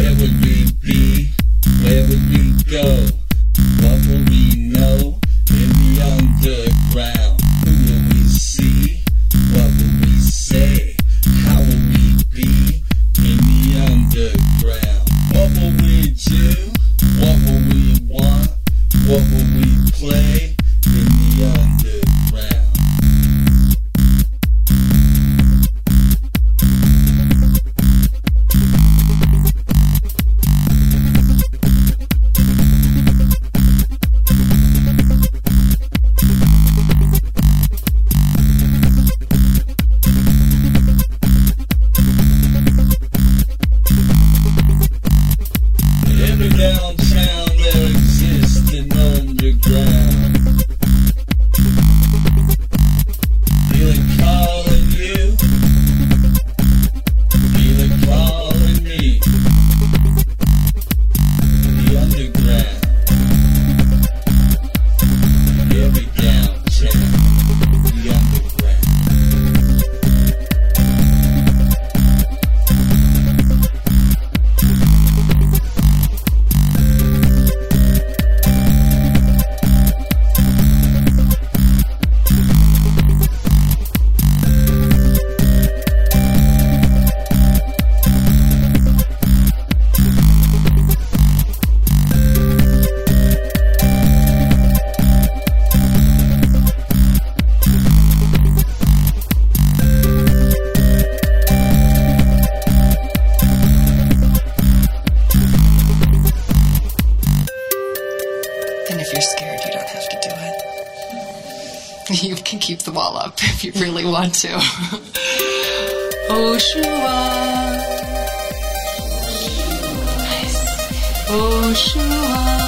Where would we be? Where would we go? What will we know in the underground? Who will we see? What will we say? How will we be in the underground? What will we do? What will we want? What will we play in the underground? Downtown there exists an underground. Feeling calling you, feeling calling me. The underground, every downtown, the underground. And if you're scared, you don't have to do it. You can keep the wall up if you really want to. Oshua. Nice. Oshua.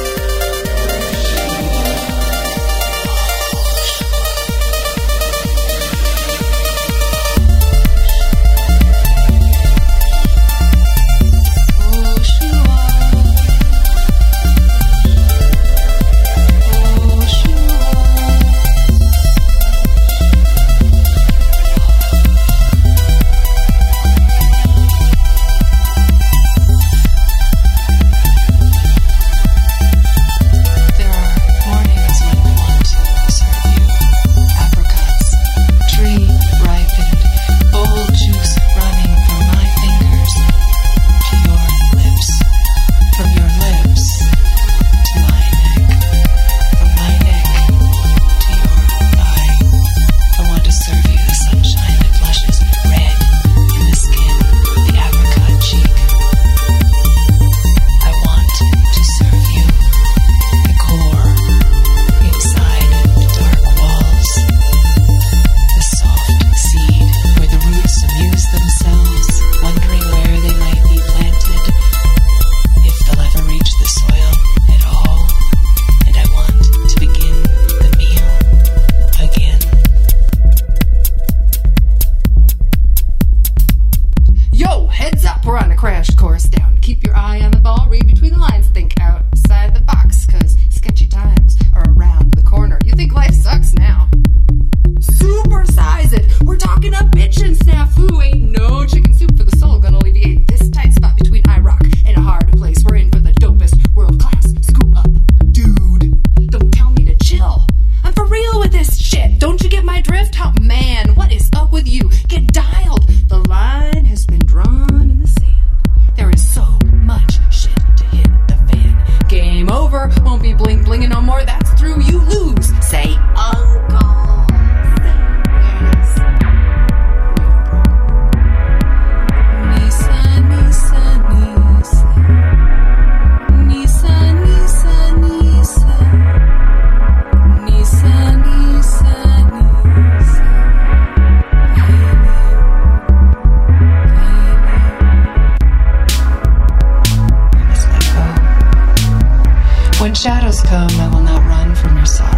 When shadows come, I will not run from your sorrow.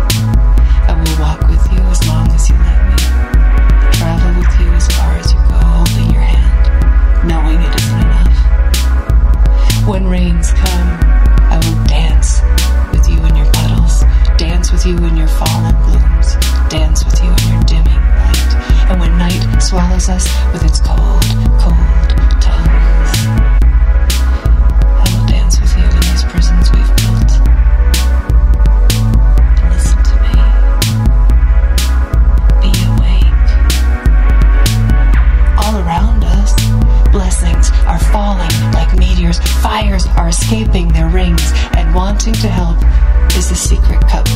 I will walk with you as long as you let me. Travel with you as far as you go, holding your hand, knowing it isn't enough. When rains come, I will dance with you in your puddles, dance with you in your fallen blooms, dance with you in your dimming light. And when night swallows us with its cold, cold tongues, fires are escaping their rings, and wanting to help is the secret cup